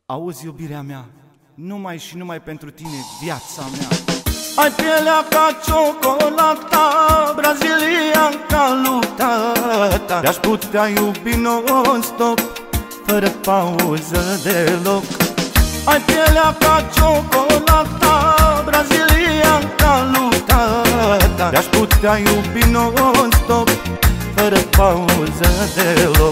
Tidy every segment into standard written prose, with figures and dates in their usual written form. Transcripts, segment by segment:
Auzi, iubirea mea, numai și numai pentru tine viața mea. Ai pielea ca ciocolata, brazilian ca lutata. Te-aș putea iubi non-stop, fără pauză deloc. Ai pielea ca ciocolata, brazilian ca lutata. Te-aș putea iubi non-stop, fără pauză deloc.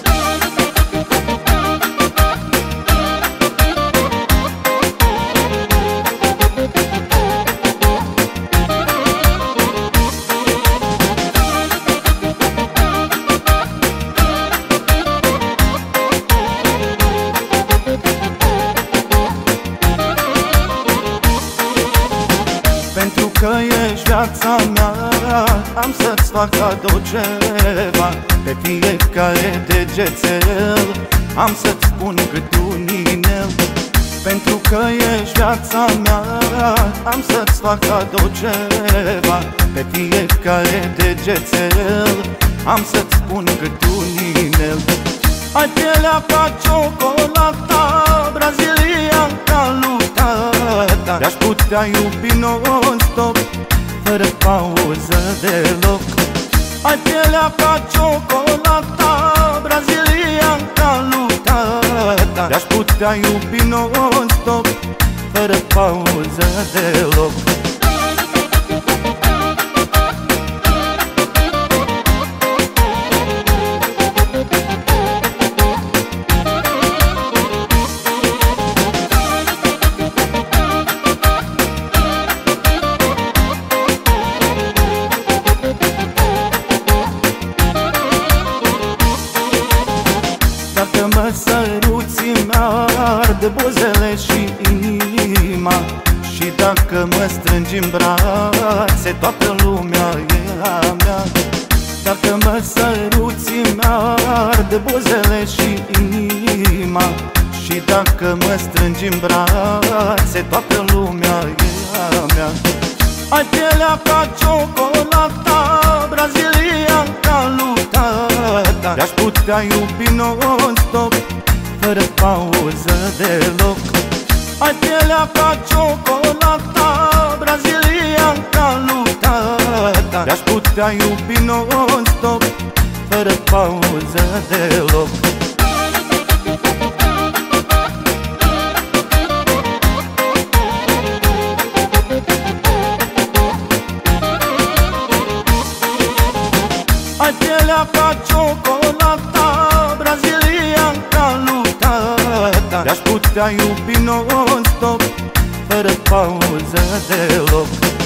Pentru că ești viața mea, am să-ți fac cadou ceva. Pe fiecare degețel am să-ți spun cât un inel. Pentru că ești viața mea, am să-ți fac cadou ceva. Pe fiecare degețel am să-ți spun cât un inel. Ai pielea ca ciocolata, brazilian ca lutata. Te-aș putea iubi non-stop, fără pauză deloc. Ai pielea ca ciocolata, brazilian ca lutata. Te-aș putea iubi non-stop, fără pauză deloc. Dacă mă săruți, mi-arde buzele și inima. Și dacă mă strângi în brațe, toată lumea e a mea. Dacă mă săruți, mi-arde buzele și inima. Și dacă mă strângi în brațe, toată lumea e a mea. Ai pielea ca ciocolata, brazilian ca lutata. Te-aș putea iubi non-stop, fără pauză deloc. Ai pielea ca ciocolata, brazilian ca lutata. Te-aș putea iubi non-stop, fără pauză deloc. Ai pielea ca ciocolata, brazilian ca lutata. Te-aș putea iubi non-stop, fără pauză deloc.